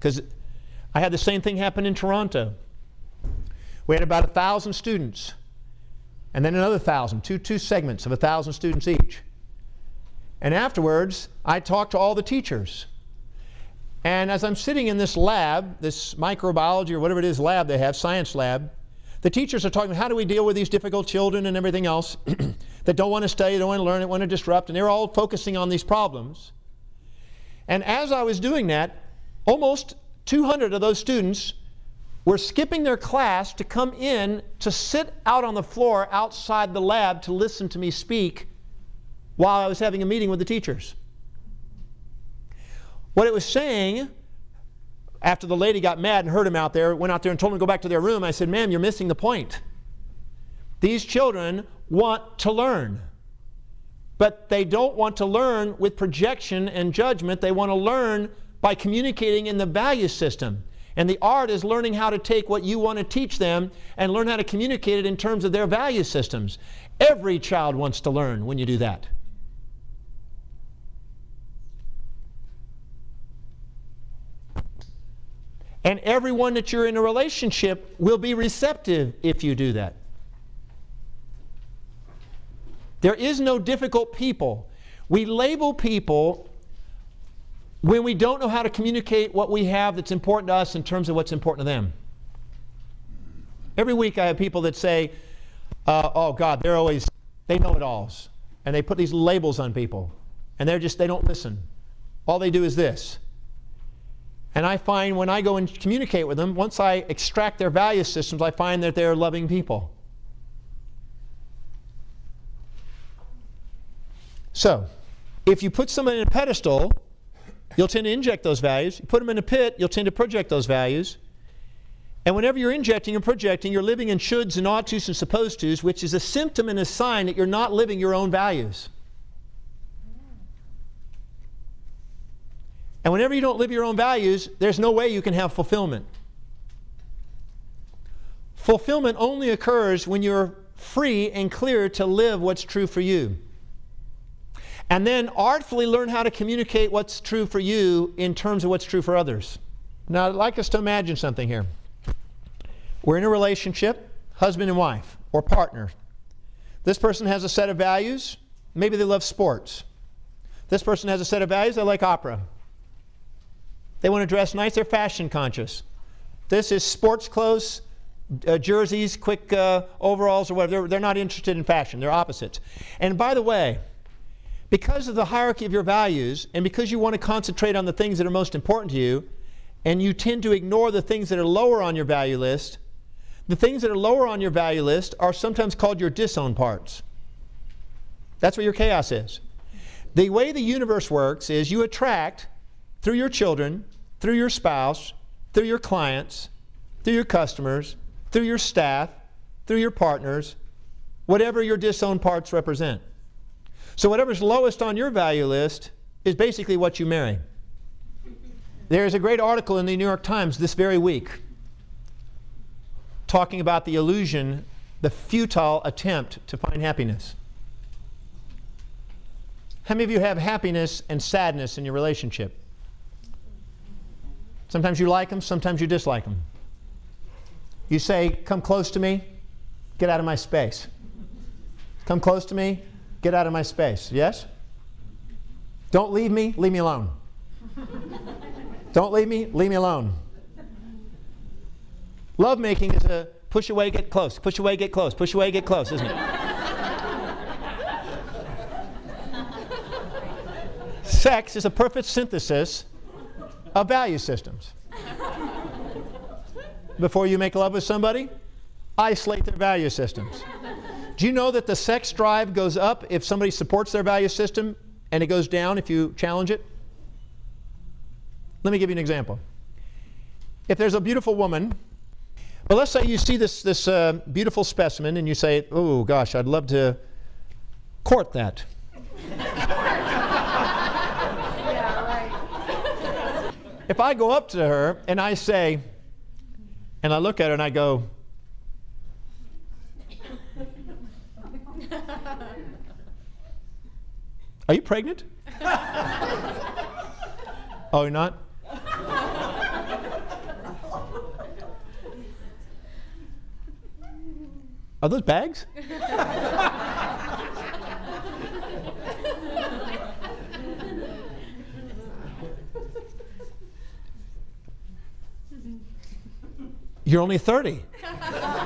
because I had the same thing happen in Toronto. We had about 1,000 students, and then another 1,000, two segments of 1,000 students each. And afterwards, I talked to all the teachers. And as I'm sitting in this lab, this microbiology or whatever it is lab they have, science lab, the teachers are talking, how do we deal with these difficult children and everything else that don't want to study, don't want to learn, don't want to disrupt, and they're all focusing on these problems. And as I was doing that, almost 200 of those students were skipping their class to come in to sit out on the floor outside the lab to listen to me speak while I was having a meeting with the teachers. What it was saying, after the lady got mad and heard him out there, went out there and told them to go back to their room, I said, ma'am, you're missing the point. These children want to learn. But they don't want to learn with projection and judgment. They want to learn by communicating in the value system. And the art is learning how to take what you want to teach them and learn how to communicate it in terms of their value systems. Every child wants to learn when you do that. And everyone that you're in a relationship will be receptive if you do that. There is no difficult people. We label people when we don't know how to communicate what we have that's important to us in terms of what's important to them. Every week I have people that say, oh God, they know-it-alls. And they put these labels on people. And they don't listen. All they do is this. And I find when I go and communicate with them, once I extract their value systems, I find that they're loving people. So, if you put someone in a pedestal, you'll tend to inject those values. You put them in a pit, you'll tend to project those values. And whenever you're injecting and projecting, you're living in shoulds and ought tos and supposed tos, which is a symptom and a sign that you're not living your own values. And whenever you don't live your own values, there's no way you can have fulfillment. Fulfillment only occurs when you're free and clear to live what's true for you. And then artfully learn how to communicate what's true for you in terms of what's true for others. Now, I'd like us to imagine something here. We're in a relationship, husband and wife, or partner. This person has a set of values. Maybe they love sports. This person has a set of values. They like opera. They want to dress nice. They're fashion conscious. This is sports clothes, jerseys, quick overalls, or whatever. They're not interested in fashion. They're opposites. And by the way, because of the hierarchy of your values, and because you want to concentrate on the things that are most important to you, and you tend to ignore the things that are lower on your value list, the things that are lower on your value list are sometimes called your disowned parts. That's what your chaos is. The way the universe works is you attract, through your children, through your spouse, through your clients, through your customers, through your staff, through your partners, whatever your disowned parts represent. So whatever's lowest on your value list is basically what you marry. There's a great article in the New York Times this very week talking about the illusion, the futile attempt to find happiness. How many of you have happiness and sadness in your relationship? Sometimes you like them, sometimes you dislike them. You say, come close to me, get out of my space. Come close to me, get out of my space. Yes? Don't leave me alone. Don't leave me alone. Love making is a push away, get close, push away, get close, push away, get close, isn't it? Sex is a perfect synthesis of value systems. Before you make love with somebody, isolate their value systems. Do you know that the sex drive goes up if somebody supports their value system and it goes down if you challenge it? Let me give you an example. If there's a beautiful woman, well, let's say you see this beautiful specimen and you say, oh gosh, I'd love to court that. If I go up to her and I say, and I look at her and I go, are you pregnant? Oh, you're not? Are those bags? You're only 30.